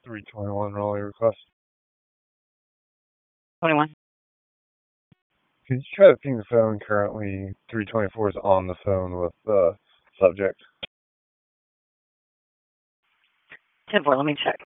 321 Raleigh request. 21. Could you try to ping the phone? Currently, 324 is on the phone with the subject. 10-4, let me check.